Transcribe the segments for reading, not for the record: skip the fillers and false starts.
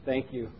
Thank you.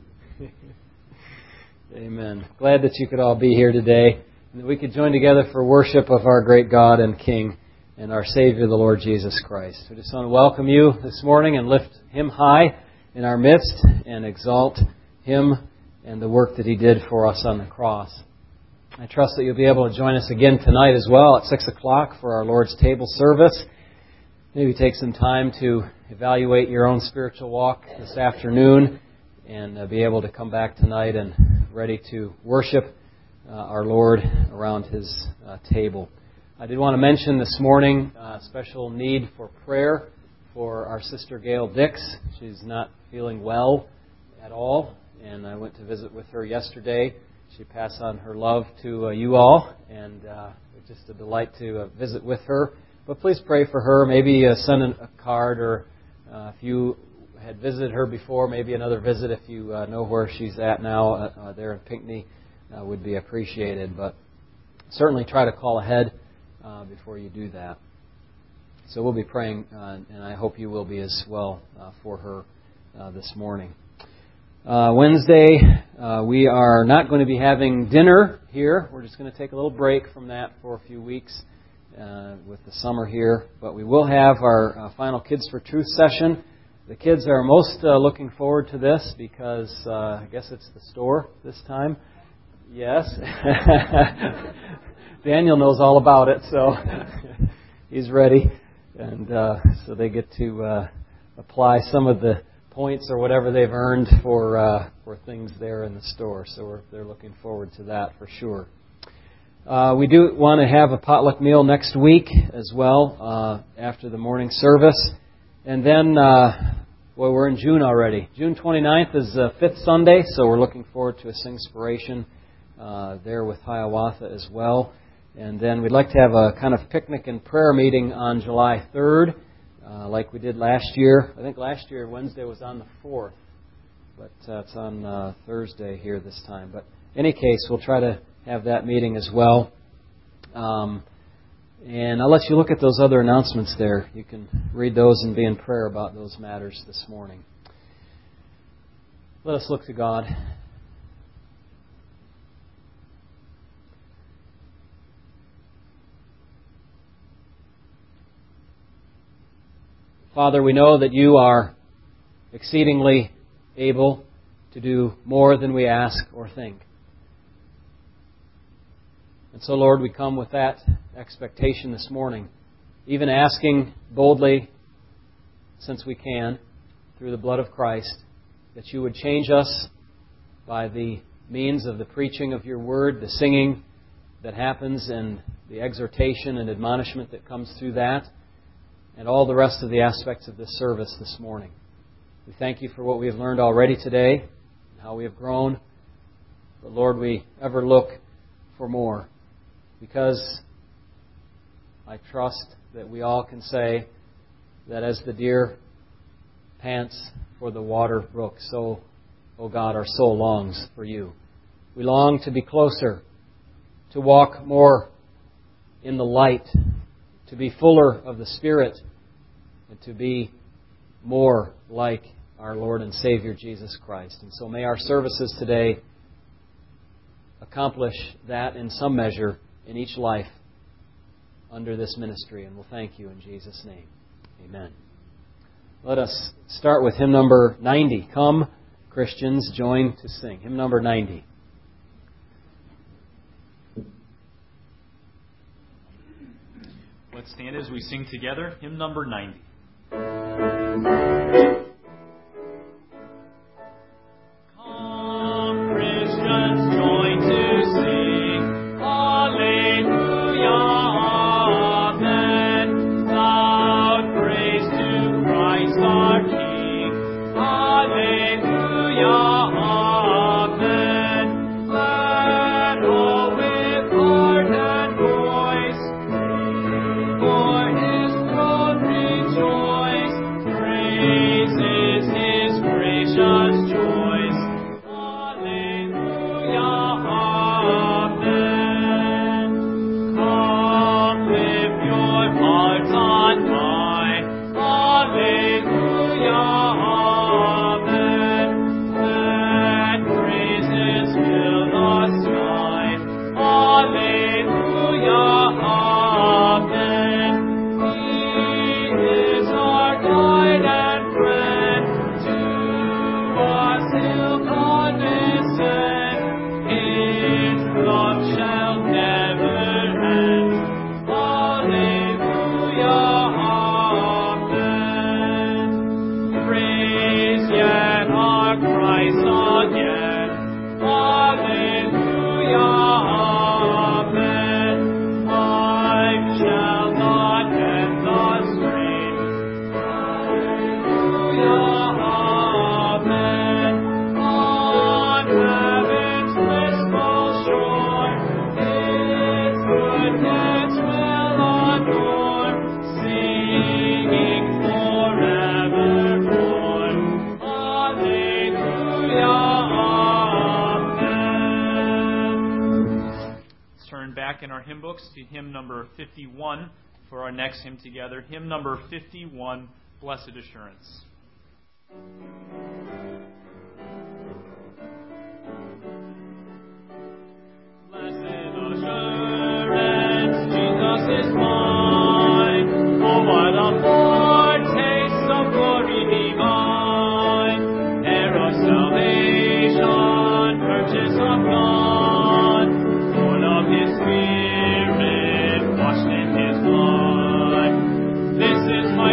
Amen. Glad that you could all be here today and that we could join together for worship of our great God and King and our Savior, the Lord Jesus Christ. We just want to welcome you this morning and lift Him high in our midst and exalt Him and the work that He did for us on the cross. I trust that you'll be able to join us again tonight as well at 6 o'clock for our Lord's table service. Maybe take some time to evaluate your own spiritual walk this afternoon and be able to come back tonight and ready to worship our Lord around His table. I did want to mention this morning a special need for prayer for our sister Gail Dix. She's not feeling well at all, and I went to visit with her yesterday. She passed on her love to you all, and it's just a delight to visit with her. But please pray for her. Maybe send a card, or if you had visited her before, maybe another visit if you know where she's at now there in Pinckney would be appreciated. But certainly try to call ahead before you do that. So we'll be praying, and I hope you will be as well for her this morning. Wednesday, we are not going to be having dinner here. We're just going to take a little break from that for a few weeks with the summer here. But we will have our final Kids for Truth session. The kids are most looking forward to this because I guess it's the store this time. Yes. Daniel knows all about it, so he's ready. And so they get to apply some of the points or whatever they've earned for things there in the store. So they're looking forward to that for sure. We do want to have a potluck meal next week as well after the morning service. And then, we're in June already. June 29th is the fifth Sunday, so we're looking forward to a Singspiration there with Hiawatha as well. And then we'd like to have a kind of picnic and prayer meeting on July 3rd, like we did last year. I think last year Wednesday was on the 4th, but it's on Thursday here this time. But in any case, we'll try to have that meeting as well. And I'll let you look at those other announcements there. You can read those and be in prayer about those matters this morning. Let us look to God. Father, we know that You are exceedingly able to do more than we ask or think. And so, Lord, we come with that expectation this morning, even asking boldly, since we can, through the blood of Christ, that You would change us by the means of the preaching of Your Word, the singing that happens, and the exhortation and admonishment that comes through that, and all the rest of the aspects of this service this morning. We thank You for what we have learned already today, and how we have grown. But Lord, we ever look for more, because I trust that we all can say that as the deer pants for the water brook, so, O God, our soul longs for You. We long to be closer, to walk more in the light, to be fuller of the Spirit, and to be more like our Lord and Savior Jesus Christ. And so may our services today accomplish that in some measure in each life under this ministry. And we'll thank You in Jesus' name. Amen. Let us start with hymn number 90. Come, Christians, join to sing. Hymn number 90. Let's stand as we sing together, hymn number 90. For His throne rejoice. In our hymn books to hymn number 51 for our next hymn together. Hymn number 51, Blessed Assurance. Blessed assurance, Jesus is mine. Oh, what a foretaste of glory divine. Heir of salvation, purchase of God, born of His Spirit, washed in His blood. This is my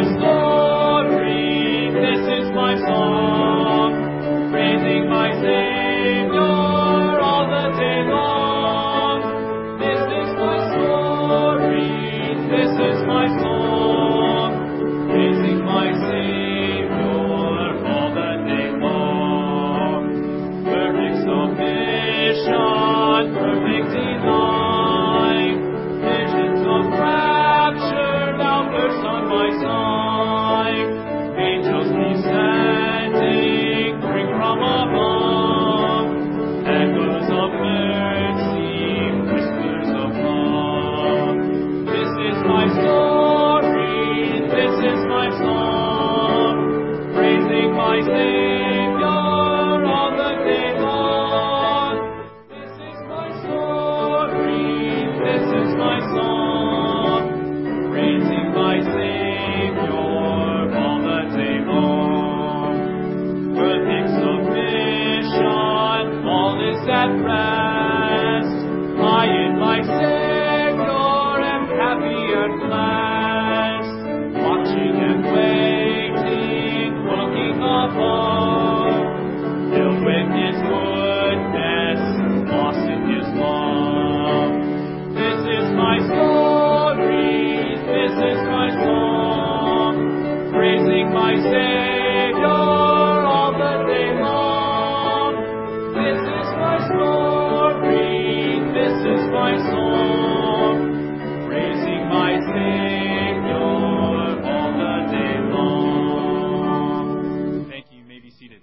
story, this is my song, praising my Savior all the day long. This is my story, this is my song, praising my Savior all the day long. Perfect submission, perfect delight, visions of rapture now burst on my sight. Angels descending, bring from above, echoes of mercy, whispers of love. This is my story, this is my song, praising my Savior all the day long. This is my story, this is my song, praising my Savior all the day long. Perfect submission, all is at rest. I in my Savior am happy and blessed, watching and waiting, looking above, filled with His goodness, lost in His love. This is my story, this is my song, praising my Savior all the day long. This is my story, this is my song, praising my Savior all the day long. Thank you. You may be seated.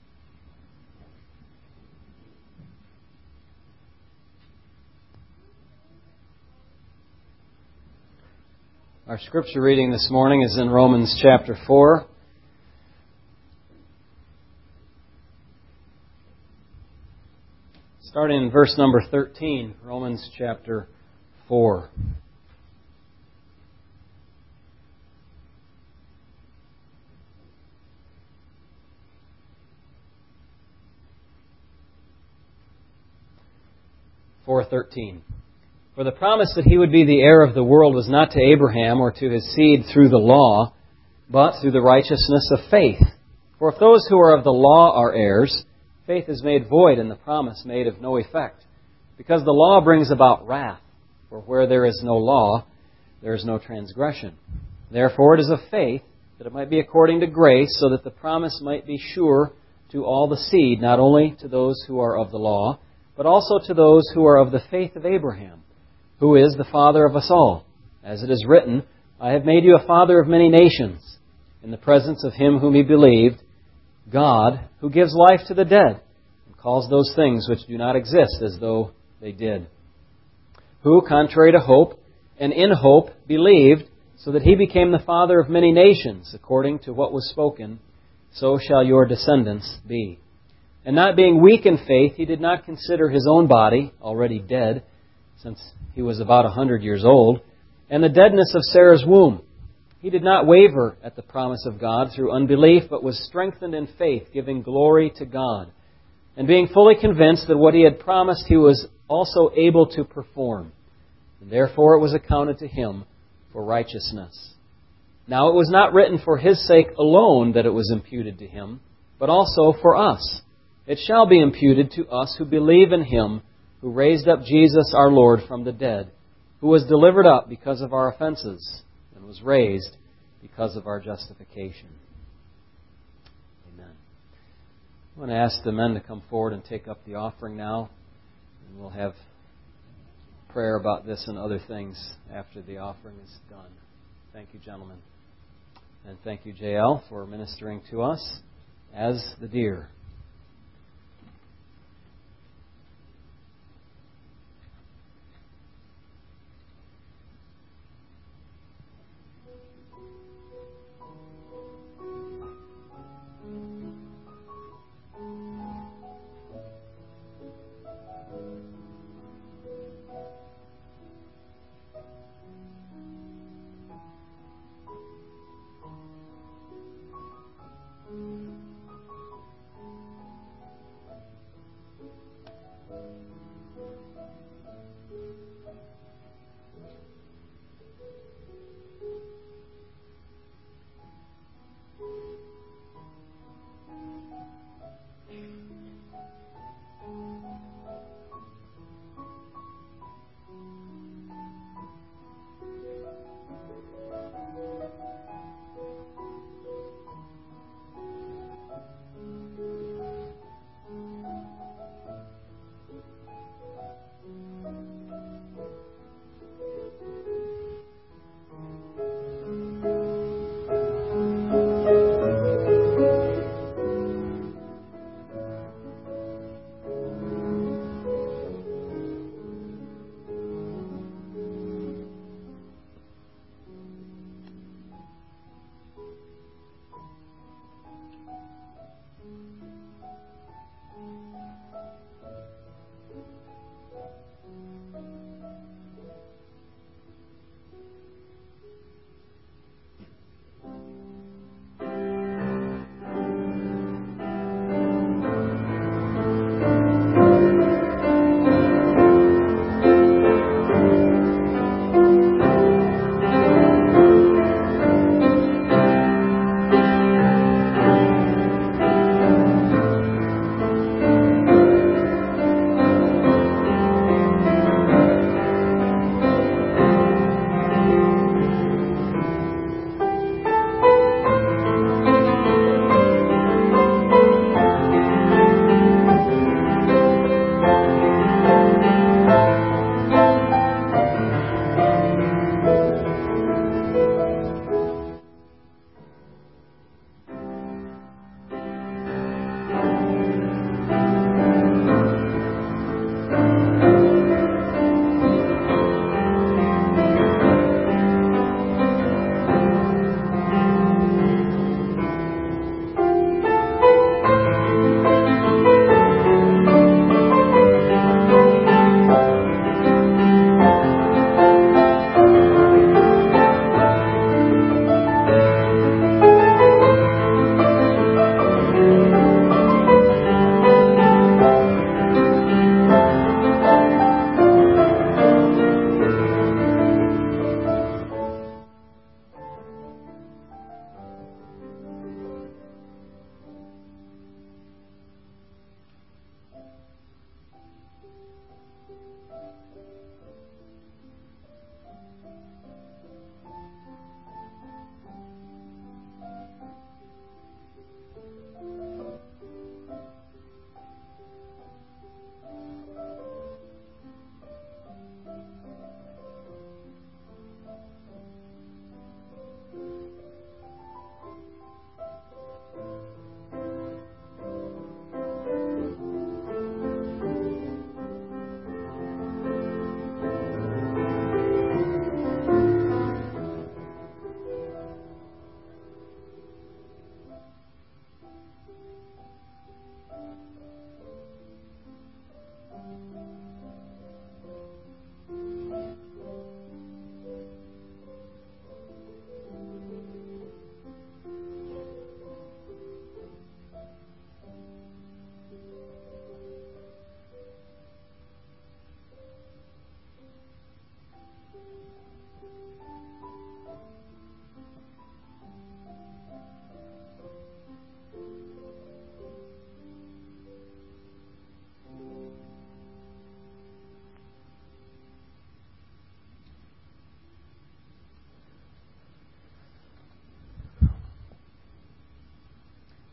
Our scripture reading this morning is in Romans chapter 4. Starting in verse number 13, Romans chapter 4. For the promise that he would be the heir of the world was not to Abraham or to his seed through the law, but through the righteousness of faith. For if those who are of the law are heirs, faith is made void and the promise made of no effect. Because the law brings about wrath, for where there is no law, there is no transgression. Therefore it is of faith, that it might be according to grace, so that the promise might be sure to all the seed, not only to those who are of the law, but also to those who are of the faith of Abraham, who is the father of us all. As it is written, I have made you a father of many nations, in the presence of him whom he believed, God, who gives life to the dead, and calls those things which do not exist as though they did. Who, contrary to hope, and in hope believed, so that he became the father of many nations, according to what was spoken, so shall your descendants be. And not being weak in faith, he did not consider his own body already dead, since he was about 100 years old, and the deadness of Sarah's womb. He did not waver at the promise of God through unbelief, but was strengthened in faith, giving glory to God, and being fully convinced that what he had promised he was also able to perform. And therefore it was accounted to him for righteousness. Now it was not written for his sake alone that it was imputed to him, but also for us, it shall be imputed to us who believe in Him who raised up Jesus our Lord from the dead, who was delivered up because of our offenses and was raised because of our justification. Amen. I want to ask the men to come forward and take up the offering now, and we'll have prayer about this and other things after the offering is done. Thank you, gentlemen. And thank you, JL, for ministering to us as the deer.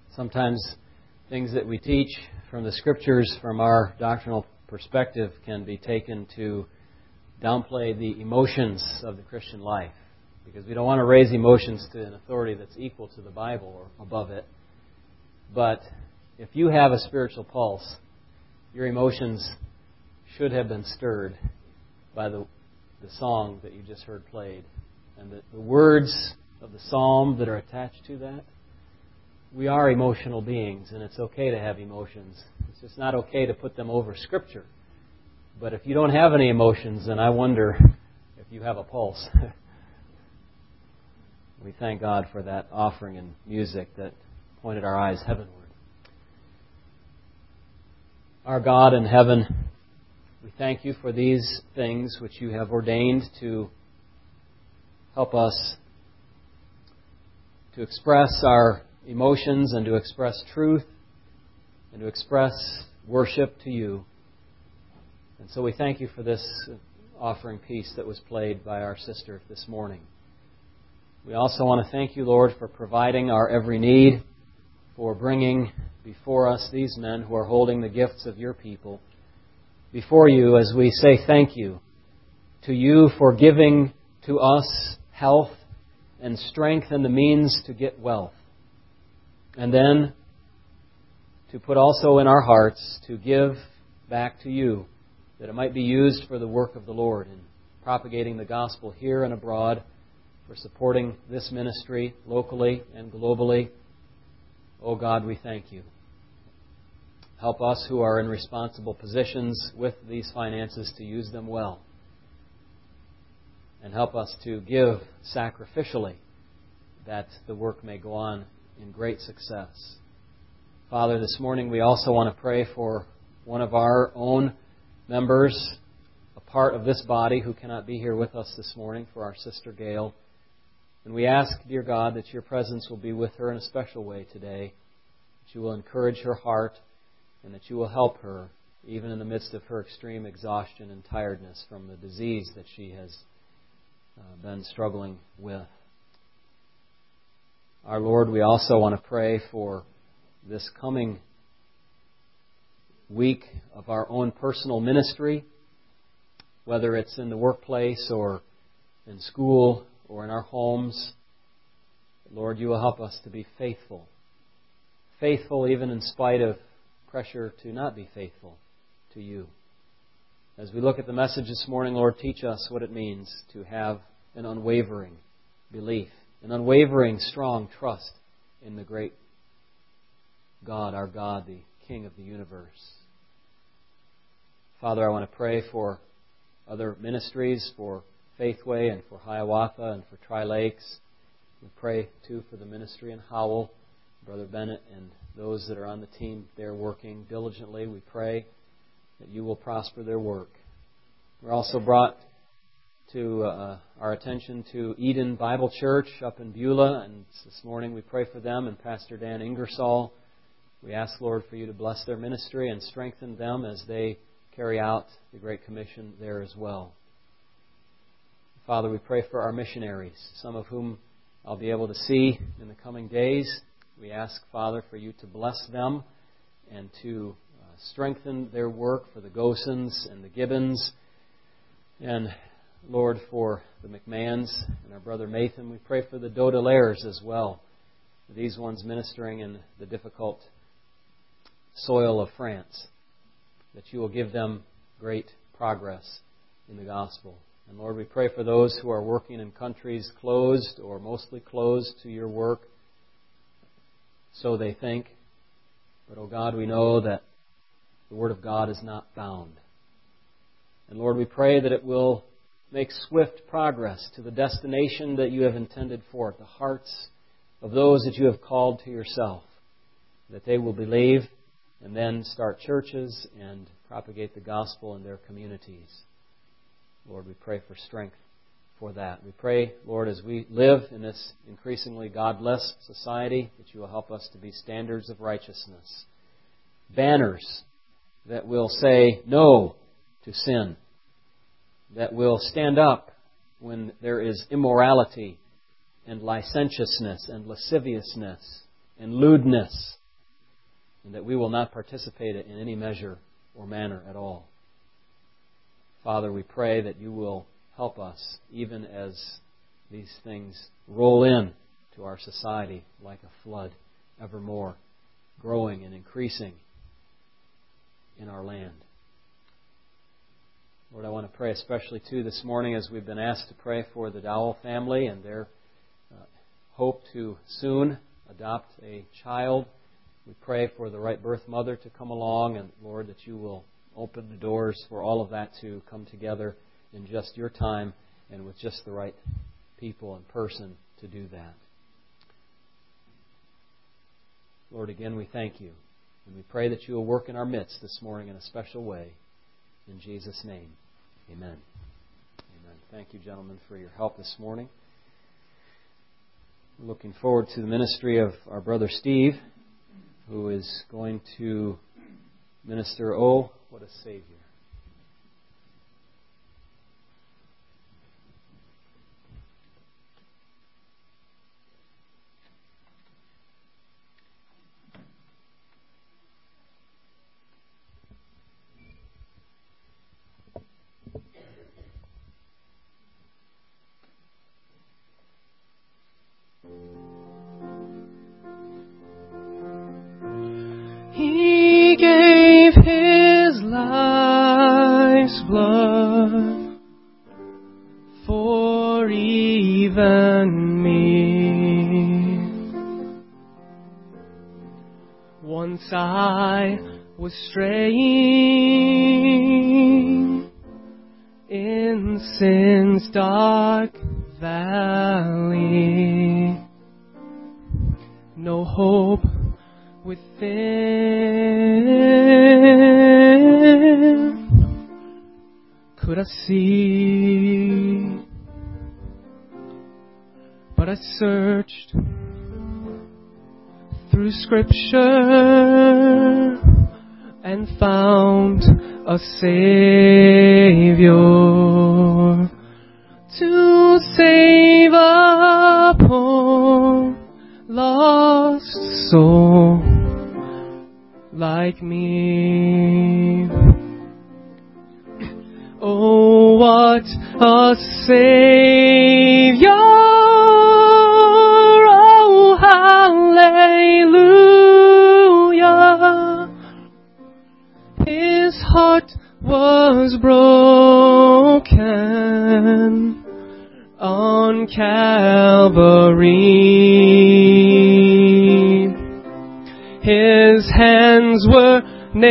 Sometimes things that we teach from the Scriptures, from our doctrinal perspective, can be taken to downplay the emotions of the Christian life, because we don't want to raise emotions to an authority that's equal to the Bible or above it. But if you have a spiritual pulse, your emotions should have been stirred by the song that you just heard played. And the words of the psalm that are attached to that. We are emotional beings, and it's okay to have emotions. It's just not okay to put them over Scripture. But if you don't have any emotions, then I wonder if you have a pulse. We thank God for that offering and music that pointed our eyes heavenward. Our God in heaven, we thank you for these things which you have ordained to help us to express our emotions and to express truth and to express worship to you. And so we thank you for this offering piece that was played by our sister this morning. We also want to thank you, Lord, for providing our every need, for bringing before us these men who are holding the gifts of your people before you as we say thank you to you for giving to us health and strength and the means to get wealth. And then to put also in our hearts to give back to you, that it might be used for the work of the Lord in propagating the gospel here and abroad, for supporting this ministry locally and globally. Oh God, we thank you. Help us who are in responsible positions with these finances to use them well. And help us to give sacrificially, that the work may go on in great success. Father, this morning we also want to pray for one of our own members, a part of this body who cannot be here with us this morning, for our sister Gail. And we ask, dear God, that your presence will be with her in a special way today, that you will encourage her heart, and that you will help her, even in the midst of her extreme exhaustion and tiredness from the disease that she has been struggling with. Our Lord, we also want to pray for this coming week of our own personal ministry, whether it's in the workplace or in school or in our homes. Lord, you will help us to be faithful. Faithful even in spite of pressure to not be faithful to you. As we look at the message this morning, Lord, teach us what it means to have an unwavering belief, an unwavering, strong trust in the great God, our God, the King of the universe. Father, I want to pray for other ministries, for Faithway and for Hiawatha and for Tri-Lakes. We pray, too, for the ministry in Howell, Brother Bennett and those that are on the team there working diligently. We pray that you will prosper their work. We're also brought to our attention to Eden Bible Church up in Beulah, and this morning we pray for them and Pastor Dan Ingersoll. We ask, Lord, for you to bless their ministry and strengthen them as they carry out the Great Commission there as well. Father, we pray for our missionaries, some of whom I'll be able to see in the coming days. We ask, Father, for you to bless them and to strengthen their work, for the Gosens and the Gibbons, and Lord, for the McMahons and our brother Mathan. We pray for the Dodelaires as well, for these ones ministering in the difficult soil of France, that you will give them great progress in the gospel. And Lord, we pray for those who are working in countries closed or mostly closed to your work, so they think. But, oh God, we know that the Word of God is not bound. And Lord, we pray that it will make swift progress to the destination that you have intended for it, the hearts of those that you have called to yourself, that they will believe and then start churches and propagate the gospel in their communities. Lord, we pray for strength for that. We pray, Lord, as we live in this increasingly godless society, that you will help us to be standards of righteousness, banners that will say no to sin, that will stand up when there is immorality and licentiousness and lasciviousness and lewdness and that we will not participate in any measure or manner at all. Father, we pray that you will help us, even as these things roll in to our society like a flood, evermore growing and increasing in our land. Lord, I want to pray especially too this morning as we've been asked to pray for the Dowell family and their hope to soon adopt a child. We pray for the right birth mother to come along, and Lord, that you will open the doors for all of that to come together in just your time and with just the right people and person to do that. Lord, again, we thank you, and we pray that you will work in our midst this morning in a special way. In Jesus' name, amen. Amen. Thank you, gentlemen, for your help this morning. We're looking forward to the ministry of our brother Steve, who is going to minister, "Oh, what a Savior." He gave His life's blood for even me. Once I was straying in sin's dark valley, no hope within could I see, but I searched through Scripture and found a Savior to save a poor lost soul like me. Oh, what a Savior! Oh, hallelujah! His heart was broken on Calvary. His hands were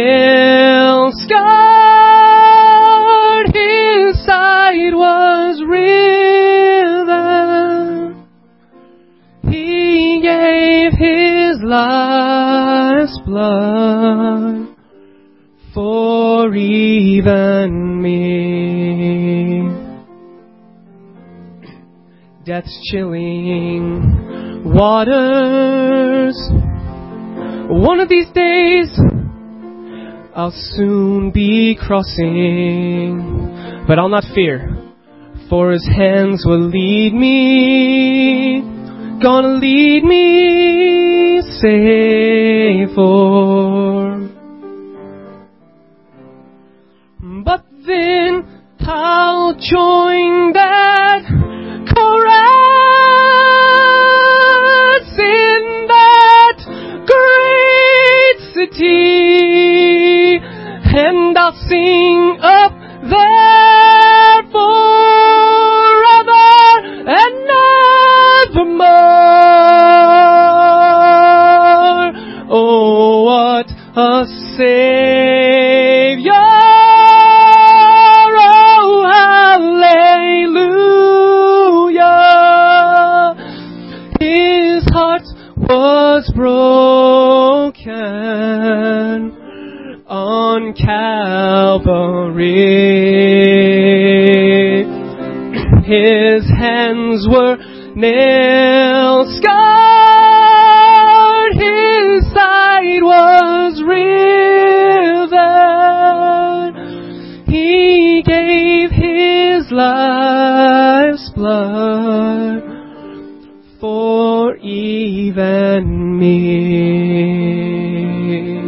nail-scarred, His side was riven. He gave His life's blood for even me. Death's chilling waters, one of these days I'll soon be crossing, but I'll not fear, for His hands will lead me, gonna lead me safe o'er. But then I'll join that chorus in that great city, and I'll sing up there forever and evermore. Oh, what a Savior! Oh, hallelujah! His heart was broken on Calvary. His hands were nail-scarred, His side was riven. He gave His life's blood for even me.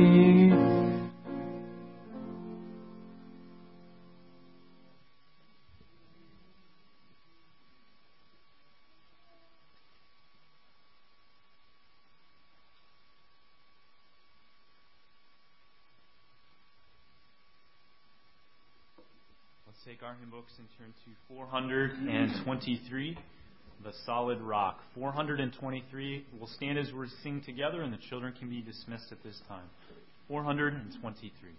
Take our hymn books and turn to 423, The Solid Rock. 423. We'll stand as we sing together, and the children can be dismissed at this time. 423.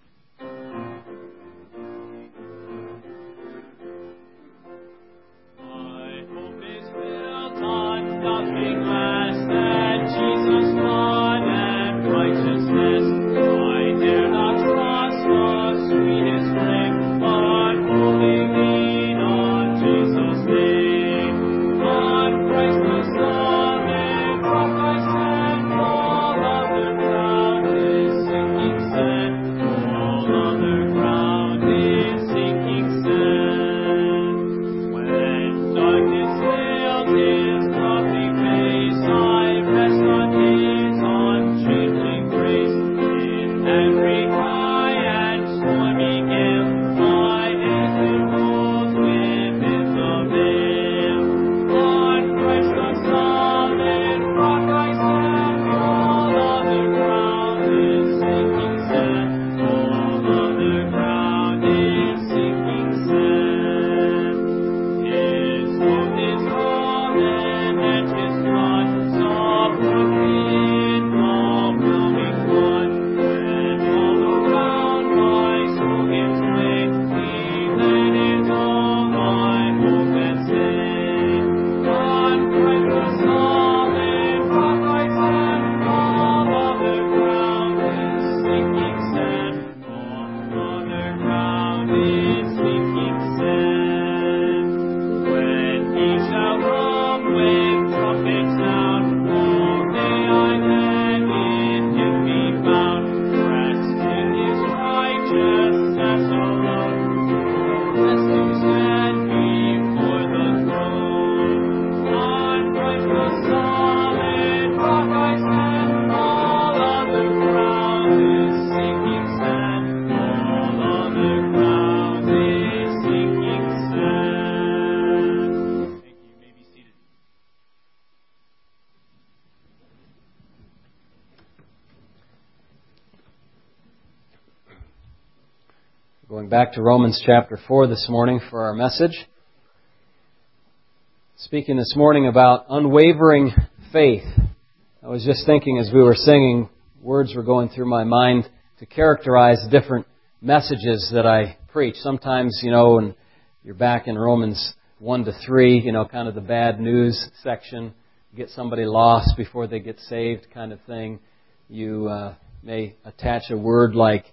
My hope is built on nothing less than Jesus' blood and righteousness. I dare not trust the sweetest flame, but wholly lean on Jesus' name. On Christ the solid rock I stand, all other ground is sinking sand. All other ground is sinking sand. When darkness veils His lovely face, I rest on His unchanging grace. In every high and stormy gale, my anchor holds within the veil. On Christ the solid rock I stand, all other ground is sinking sand. All other ground is sinking sand. His hope is fallen and His blood saw broken all roaming flood. When all around my soul gives way, He then is all my hope and stay. On Christ the solid rock I stand, all other ground is sinking sand. All other ground is sinking sand. When He shall come with trumpet sound, oh, may I then in Him be found, dressed in His righteousness alone, blessed to stand before the throne. On Christ the solid rock I stand, all other ground is sinking sand. All other ground is sinking sand. Thank you. You may be seated. Going back to Romans chapter 4 this morning for our message. Speaking this morning about unwavering faith. I was just thinking as we were singing, words were going through my mind to characterize different messages that I preach. Sometimes, when you're back in Romans 1 to 3, kind of the bad news section, get somebody lost before they get saved kind of thing. You may attach a word like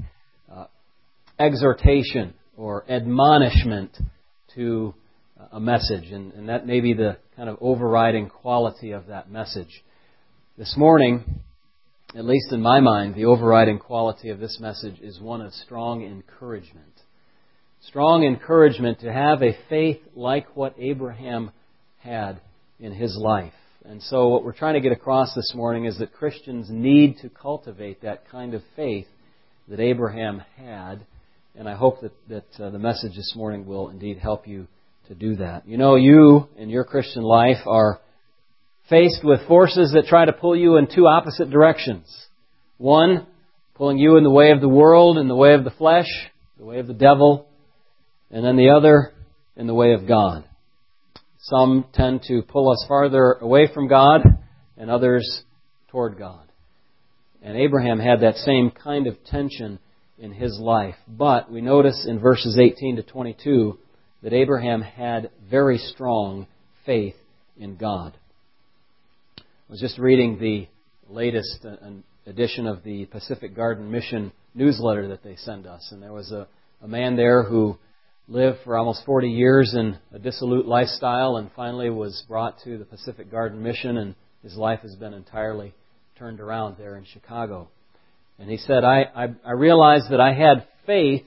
exhortation or admonishment to a message, and that may be the kind of overriding quality of that message. This morning, at least in my mind, the overriding quality of this message is one of strong encouragement. Strong encouragement to have a faith like what Abraham had in his life. And so what we're trying to get across this morning is that Christians need to cultivate that kind of faith that Abraham had. And I hope that the message this morning will indeed help you to do that. You in your Christian life are faced with forces that try to pull you in two opposite directions. One, pulling you in the way of the world, in the way of the flesh, the way of the devil, and then the other in the way of God. Some tend to pull us farther away from God, and others toward God. And Abraham had that same kind of tension in his life. But we notice in verses 18 to 22 that Abraham had very strong faith in God. I was just reading the latest edition of the Pacific Garden Mission newsletter that they send us. And there was a man there who lived for almost 40 years in a dissolute lifestyle and finally was brought to the Pacific Garden Mission, and his life has been entirely turned around there in Chicago. And he said, I realized that I had faith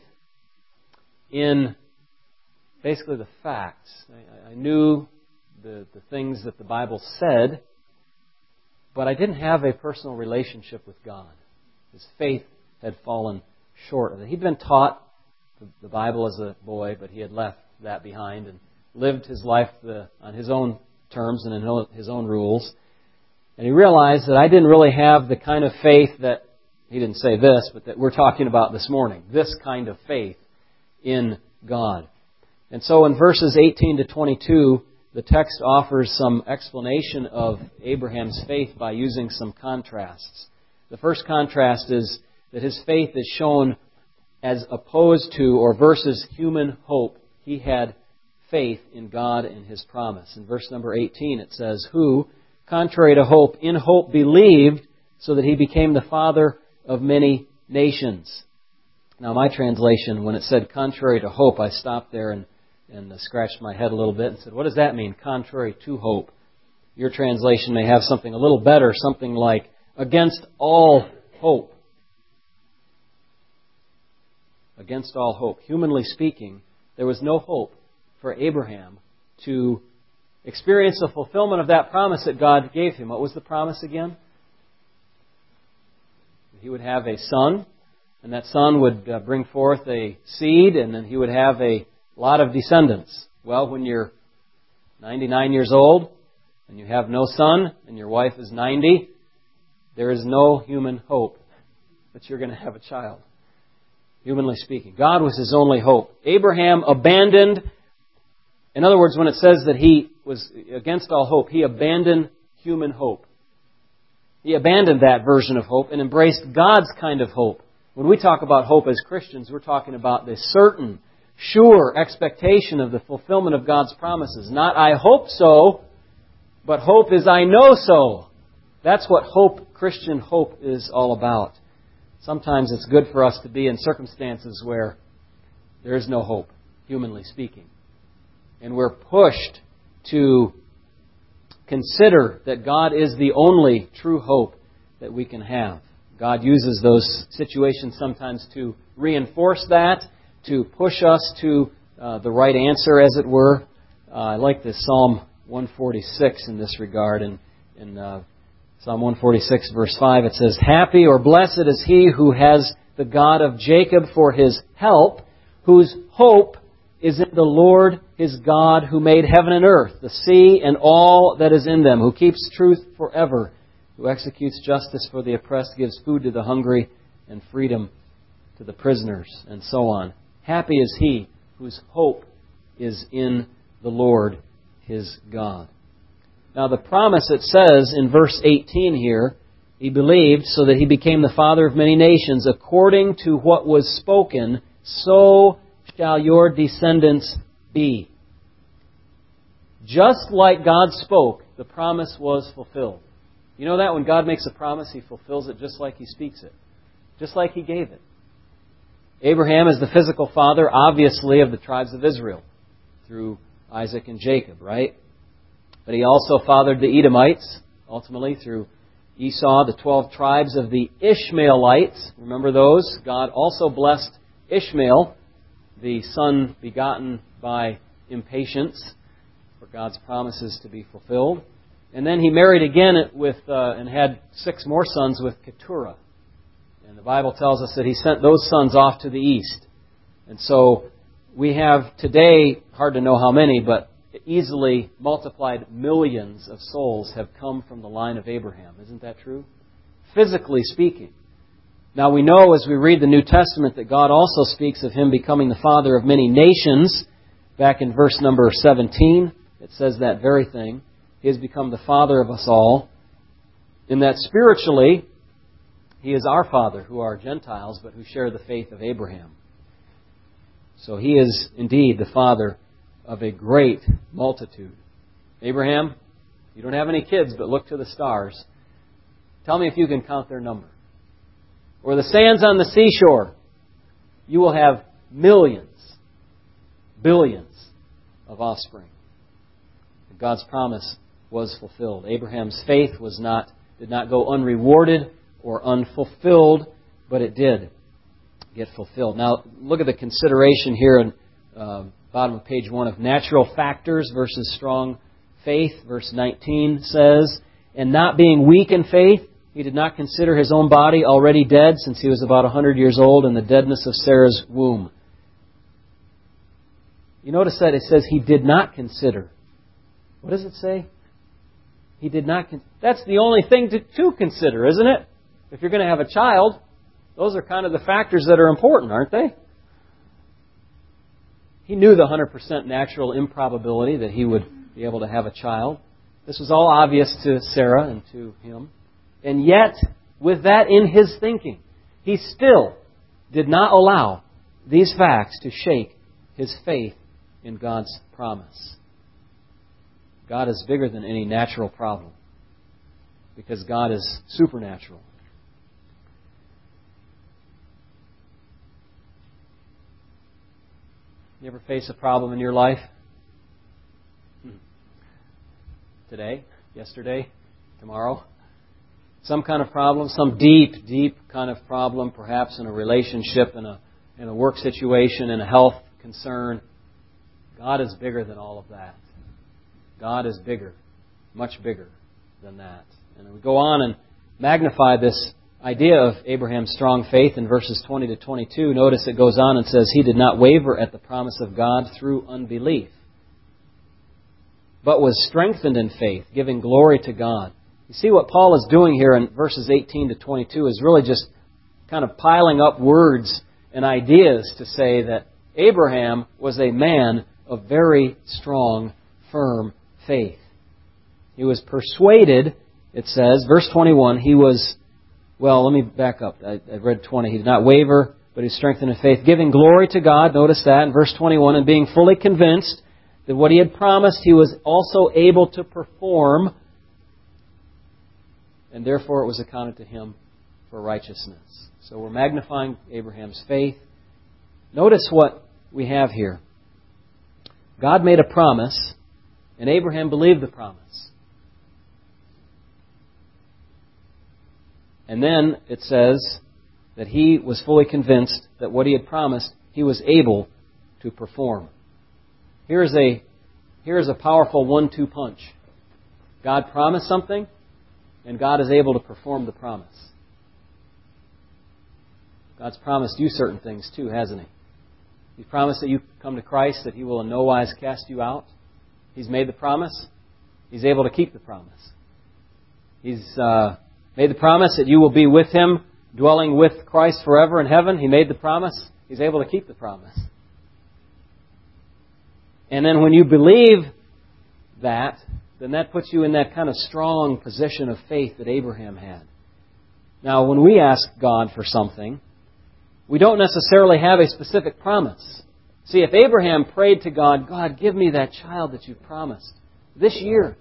in basically the facts. I knew the things that the Bible said, but I didn't have a personal relationship with God. His faith had fallen short of it. He'd been taught the Bible as a boy, but he had left that behind and lived his life on his own terms and in his own rules. And he realized that I didn't really have the kind of faith that, he didn't say this, but that we're talking about this morning. This kind of faith in God. And so in verses 18 to 22, the text offers some explanation of Abraham's faith by using some contrasts. The first contrast is that his faith is shown as opposed to or versus human hope. He had faith in God and His promise. In verse number 18 it says, who, contrary to hope, in hope believed, so that he became the father of many nations. Now my translation, when it said contrary to hope, I stopped there and scratched my head a little bit and said, what does that mean, contrary to hope? Your translation may have something a little better, something like against all hope. Against all hope. Humanly speaking, there was no hope for Abraham to experience the fulfillment of that promise that God gave him. What was the promise again? He would have a son, and that son would bring forth a seed, and then he would have a lot of descendants. Well, when you're 99 years old, and you have no son, and your wife is 90, there is no human hope that you're going to have a child. Humanly speaking. God was his only hope. Abraham abandoned, in other words, when it says that he was against all hope, he abandoned human hope. He abandoned that version of hope and embraced God's kind of hope. When we talk about hope as Christians, we're talking about the certain, sure expectation of the fulfillment of God's promises. Not I hope so, but hope is I know so. That's what hope, Christian hope, is all about. Sometimes it's good for us to be in circumstances where there is no hope, humanly speaking. And we're pushed to consider that God is the only true hope that we can have. God uses those situations sometimes to reinforce that, to push us to the right answer, as it were. I like this Psalm 146 in this regard. In Psalm 146, verse 5, it says, happy or blessed is he who has the God of Jacob for his help, whose hope is in the Lord his God, who made heaven and earth, the sea and all that is in them, who keeps truth forever, who executes justice for the oppressed, gives food to the hungry, and freedom to the prisoners, and so on. Happy is he whose hope is in the Lord his God. Now the promise, it says in verse 18 here, he believed so that he became the father of many nations, according to what was spoken, so shall your descendants be. Just like God spoke, the promise was fulfilled. You know that when God makes a promise, He fulfills it just like He speaks it. Just like He gave it. Abraham is the physical father, obviously, of the tribes of Israel through Isaac and Jacob, right? But he also fathered the Edomites, ultimately through Esau, the 12 tribes of the Ishmaelites. Remember those? God also blessed Ishmael, the son begotten by impatience, for God's promises to be fulfilled. And then he married again and had 6 more sons with Keturah. And the Bible tells us that he sent those sons off to the east. And so we have today, hard to know how many, but easily multiplied millions of souls have come from the line of Abraham. Isn't that true? Physically speaking. Now we know as we read the New Testament that God also speaks of him becoming the father of many nations. Back in verse number 17, it says that very thing. He has become the father of us all. In that spiritually, He is our Father, who are Gentiles, but who share the faith of Abraham. So He is indeed the Father of a great multitude. Abraham, you don't have any kids, but look to the stars. Tell me if you can count their number. Or the sands on the seashore. You will have millions, billions of offspring. God's promise was fulfilled. Abraham's faith did not go unrewarded or unfulfilled, but it did get fulfilled. Now, look at the consideration here in bottom of page 1 of natural factors versus strong faith. Verse 19 says, and not being weak in faith, he did not consider his own body already dead, since he was about 100 years old, in the deadness of Sarah's womb. You notice that it says he did not consider. What does it say? He did not. That's the only thing to consider, isn't it? If you're going to have a child, those are kind of the factors that are important, aren't they? He knew the 100% natural improbability that he would be able to have a child. This was all obvious to Sarah and to him. And yet, with that in his thinking, he still did not allow these facts to shake his faith in God's promise. God is bigger than any natural problem, because God is supernatural. You ever face a problem in your life? Today, yesterday, tomorrow? Some kind of problem, some deep, deep kind of problem, perhaps in a relationship, in a work situation, in a health concern. God is bigger than all of that. God is bigger, much bigger than that. And we go on and magnify this idea of Abraham's strong faith in verses 20 to 22. Notice it goes on and says, he did not waver at the promise of God through unbelief, but was strengthened in faith, giving glory to God. You see what Paul is doing here in verses 18 to 22 is really just kind of piling up words and ideas to say that Abraham was a man of very strong, firm faith. He was persuaded, it says, verse 21, he was, well, let me back up. I read 20. He did not waver, but he was strengthened in faith, giving glory to God. Notice that in verse 21, and being fully convinced that what he had promised he was also able to perform, and therefore it was accounted to him for righteousness. So we're magnifying Abraham's faith. Notice what we have here. God made a promise, and Abraham believed the promise. And then it says that he was fully convinced that what he had promised, he was able to perform. Here's a powerful 1-2 punch. God promised something, and God is able to perform the promise. God's promised you certain things too, hasn't He? He's promised that you come to Christ, that He will in no wise cast you out. He's made the promise. He's able to keep the promise. He's made the promise that you will be with Him, dwelling with Christ forever in heaven. He made the promise. He's able to keep the promise. And then when you believe that, then that puts you in that kind of strong position of faith that Abraham had. Now, when we ask God for something, we don't necessarily have a specific promise. See, if Abraham prayed to God, God, give me that child that you promised this year,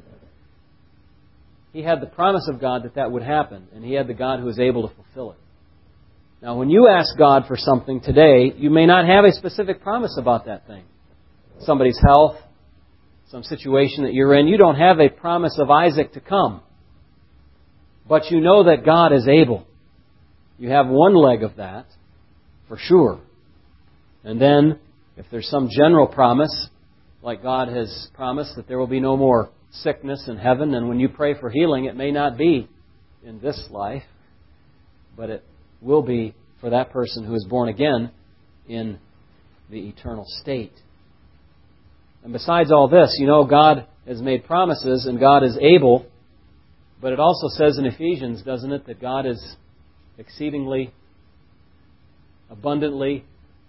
he had the promise of God that that would happen, and he had the God who is able to fulfill it. Now, when you ask God for something today, you may not have a specific promise about that thing. Somebody's health, some situation that you're in, you don't have a promise of Isaac to come. But you know that God is able. You have one leg of that, for sure. And then, if there's some general promise, like God has promised that there will be no more sickness in heaven, and when you pray for healing, it may not be in this life, but it will be for that person who is born again in the eternal state. And besides all this, you know God has made promises and God is able, but it also says in Ephesians, doesn't it, that God is exceedingly, abundantly,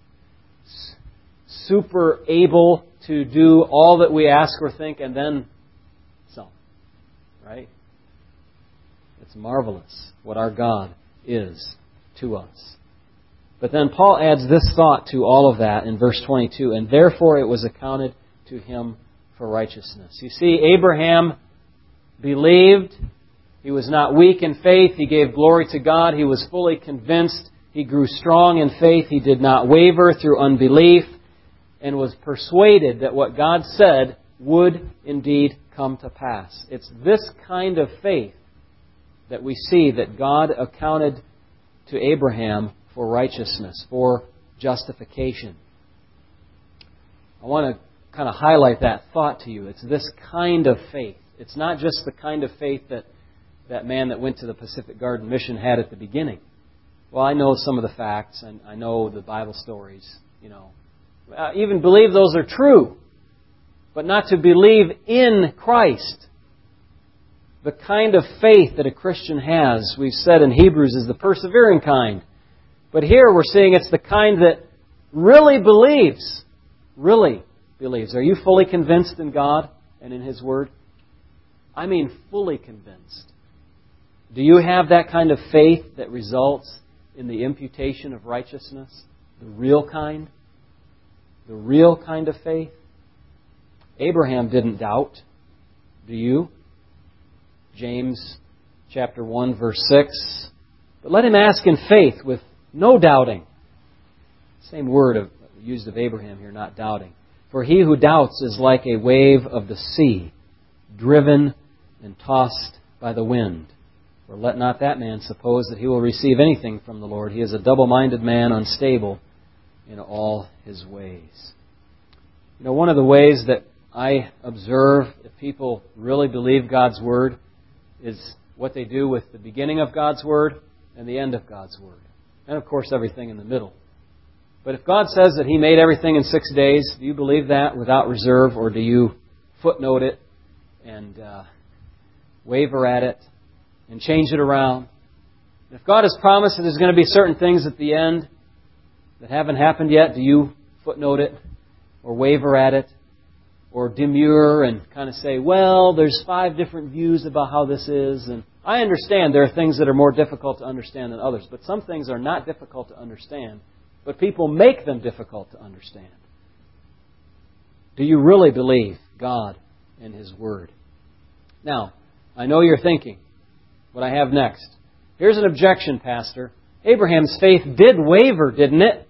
super able to do all that we ask or think and then some. Right? It's marvelous what our God is to us. But then Paul adds this thought to all of that in verse 22, and therefore it was accounted to him for righteousness. You see, Abraham believed. He was not weak in faith. He gave glory to God. He was fully convinced. He grew strong in faith. He did not waver through unbelief and was persuaded that what God said would indeed come to pass. It's this kind of faith that we see that God accounted to Abraham for righteousness, for justification. I want to kind of highlight that thought to you. It's this kind of faith. It's not just the kind of faith that that man that went to the Pacific Garden Mission had at the beginning. Well, I know some of the facts, and I know the Bible stories, you know. I even believe those are true, but not to believe in Christ. The kind of faith that a Christian has, we've said in Hebrews, is the persevering kind. But here we're seeing it's the kind that really believes really believes. Are you fully convinced in God and in His Word? I mean fully convinced. Do you have that kind of faith that results in the imputation of righteousness? The real kind? The real kind of faith? Abraham didn't doubt. Do you? James chapter 1 verse 6. But let him ask in faith with no doubting. Same word used of Abraham here, not doubting. For he who doubts is like a wave of the sea, driven and tossed by the wind. For let not that man suppose that he will receive anything from the Lord. He is a double-minded man, unstable in all his ways. You know, one of the ways that I observe if people really believe God's Word is what they do with the beginning of God's Word and the end of God's Word. And of course everything in the middle. But if God says that He made everything in 6 days, do you believe that without reserve, or do you footnote it and waver at it and change it around? If God has promised that there's going to be certain things at the end that haven't happened yet, do you footnote it or waver at it or demur and kind of say, well, there's 5 different views about how this is? And I understand there are things that are more difficult to understand than others, but some things are not difficult to understand, but people make them difficult to understand. Do you really believe God and His Word? Now, I know you're thinking what I have next. Here's an objection, Pastor. Abraham's faith did waver, didn't it?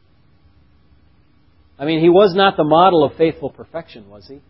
I mean, he was not the model of faithful perfection, was he?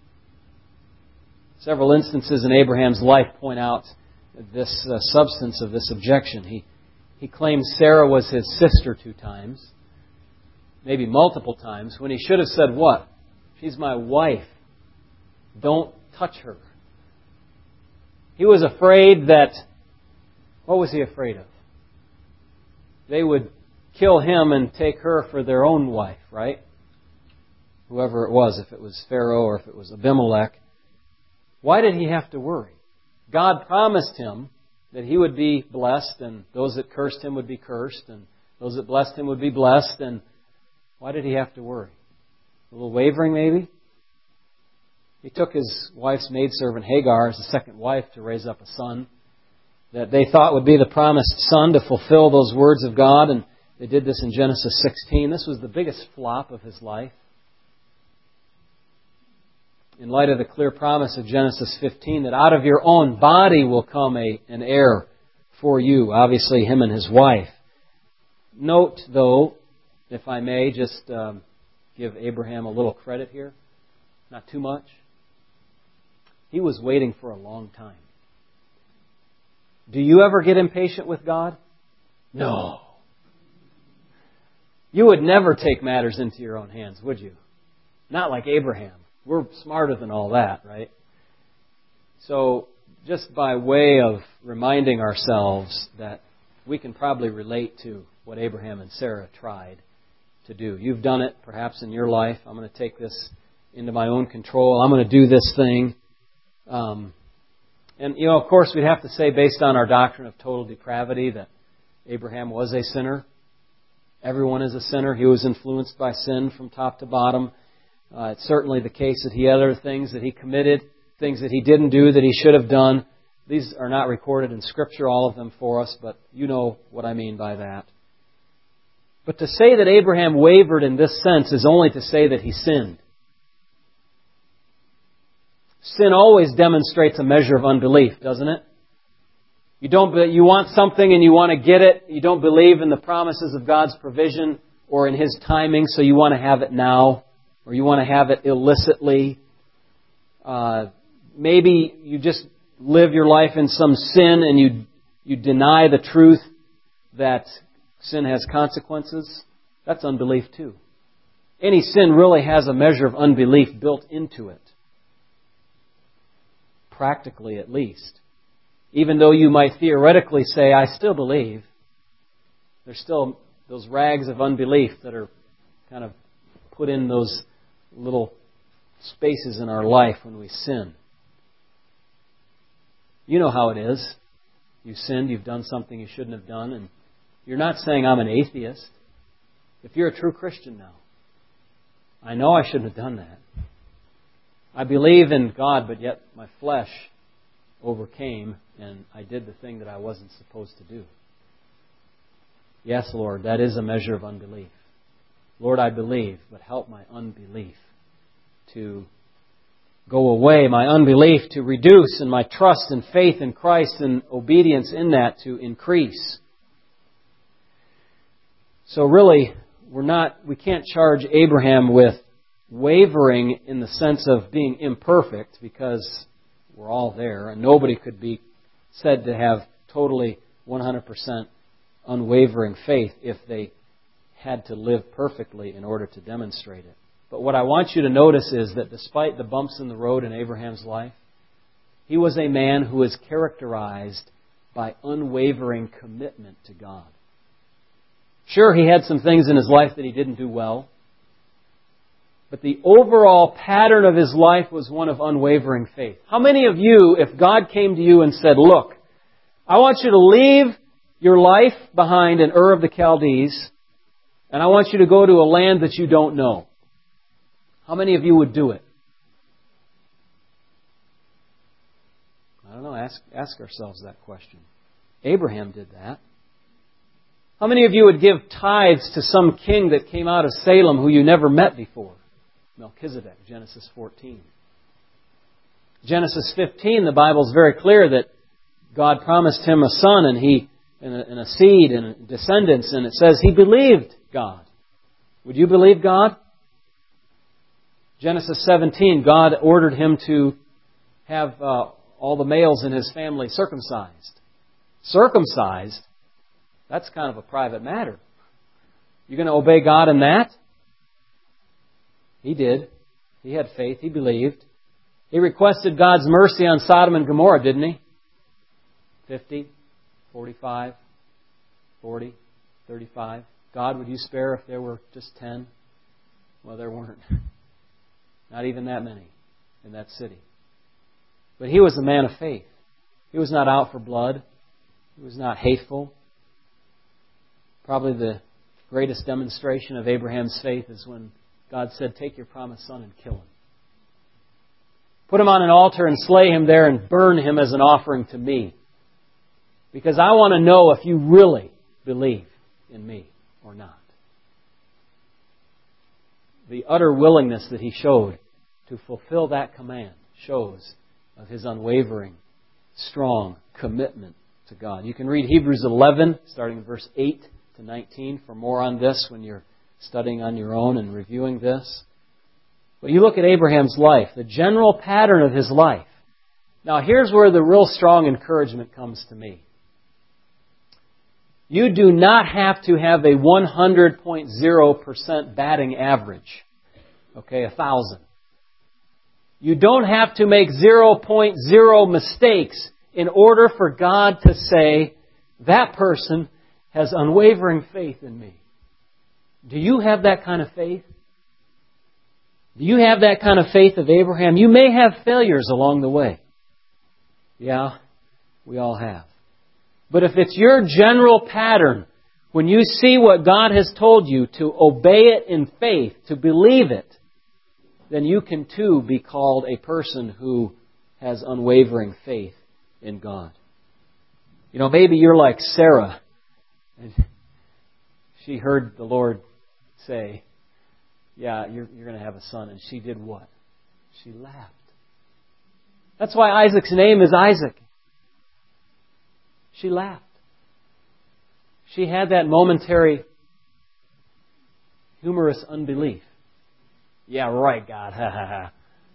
Several instances in Abraham's life point out this substance of this objection. He claims Sarah was his sister 2 times, maybe multiple times, when he should have said what? She's my wife. Don't touch her. He was afraid that... What was he afraid of? They would kill him and take her for their own wife, right? Whoever it was, if it was Pharaoh or if it was Abimelech. Why did he have to worry? God promised him that he would be blessed, and those that cursed him would be cursed, and those that blessed him would be blessed. And why did he have to worry? A little wavering, maybe? He took his wife's maidservant Hagar as a second wife to raise up a son that they thought would be the promised son to fulfill those words of God, and they did this in Genesis 16. This was the biggest flop of his life. In light of the clear promise of Genesis 15 that out of your own body will come an heir for you, obviously him and his wife. Note, though, if I may, just give Abraham a little credit here, not too much. He was waiting for a long time. Do you ever get impatient with God? No. You would never take matters into your own hands, would you? Not like Abraham. We're smarter than all that, right? So, just by way of reminding ourselves that we can probably relate to what Abraham and Sarah tried to do. You've done it, perhaps, in your life. I'm going to take this into my own control. I'm going to do this thing. And, of course, we'd have to say, based on our doctrine of total depravity, that Abraham was a sinner. Everyone is a sinner. He was influenced by sin from top to bottom. It's certainly the case that he had other things that he committed, things that he didn't do that he should have done. These are not recorded in Scripture, all of them for us, but you know what I mean by that. But to say that Abraham wavered in this sense is only to say that he sinned. Sin always demonstrates a measure of unbelief, doesn't it? You want something and you want to get it. You don't believe in the promises of God's provision or in His timing, so you want to have it now, or you want to have it illicitly. Maybe you just live your life in some sin and you deny the truth that sin has consequences. That's unbelief too. Any sin really has a measure of unbelief built into it. Practically, at least. Even though you might theoretically say, I still believe, there's still those rags of unbelief that are kind of put in those little spaces in our life when we sin. You know how it is. You sinned, you've done something you shouldn't have done, and you're not saying I'm an atheist. If you're a true Christian now, I know I shouldn't have done that. I believe in God, but yet my flesh overcame and I did the thing that I wasn't supposed to do. Yes, Lord, that is a measure of unbelief. Lord, I believe, but help my unbelief to go away, my unbelief to reduce, and my trust and faith in Christ and obedience in that to increase. So really, we can't charge Abraham with wavering in the sense of being imperfect, because we're all there, and nobody could be said to have totally 100% unwavering faith if they had to live perfectly in order to demonstrate it. But what I want you to notice is that despite the bumps in the road in Abraham's life, he was a man who was characterized by unwavering commitment to God. Sure, he had some things in his life that he didn't do well, but the overall pattern of his life was one of unwavering faith. How many of you, if God came to you and said, look, I want you to leave your life behind in Ur of the Chaldees, and I want you to go to a land that you don't know. How many of you would do it? I don't know. Ask ourselves that question. Abraham did that. How many of you would give tithes to some king that came out of Salem who you never met before? Melchizedek, Genesis 14. Genesis 15, the Bible is very clear that God promised him a son and a seed and descendants, and it says he believed God. Would you believe God? Genesis 17, God ordered him to have all the males in his family circumcised. Circumcised? That's kind of a private matter. You're going to obey God in that? He did. He had faith. He believed. He requested God's mercy on Sodom and Gomorrah, didn't he? 50, 45, 40, 35. God, would you spare if there were just 10? Well, there weren't. Not even that many in that city. But he was a man of faith. He was not out for blood. He was not hateful. Probably the greatest demonstration of Abraham's faith is when God said, take your promised son and kill him. Put him on an altar and slay him there and burn him as an offering to me. Because I want to know if you really believe in me or not. The utter willingness that he showed to fulfill that command shows of his unwavering, strong commitment to God. You can read Hebrews 11, starting in verse 8 to 19, for more on this when you're studying on your own and reviewing this. But you look at Abraham's life, the general pattern of his life. Now here's where the real strong encouragement comes to me. You do not have to have a 100.0% batting average. Okay, 1,000. You don't have to make 0.0 mistakes in order for God to say, that person has unwavering faith in me. Do you have that kind of faith? Do you have that kind of faith of Abraham? You may have failures along the way. Yeah, we all have. But if it's your general pattern, when you see what God has told you, to obey it in faith, to believe it, then you can too be called a person who has unwavering faith in God. You know, maybe you're like Sarah, and she heard the Lord say, yeah, you're going to have a son. And she did what? She laughed. That's why Isaac's name is Isaac. She laughed. She had that momentary, humorous unbelief. Yeah, right, God. Ha ha ha.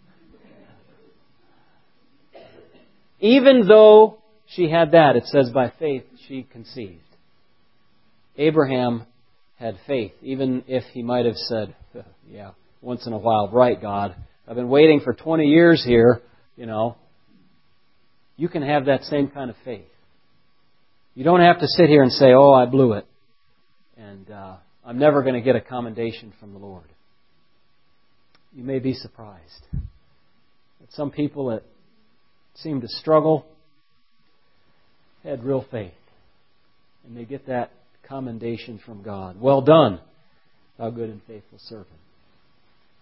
Even though she had that, it says by faith she conceived. Abraham had faith, even if he might have said, yeah, once in a while, right, God, I've been waiting for 20 years here, you know. You can have that same kind of faith. You don't have to sit here and say, oh, I blew it, and I'm never going to get a commendation from the Lord. You may be surprised that some people that seem to struggle had real faith, and they get that commendation from God. Well done, thou good and faithful servant.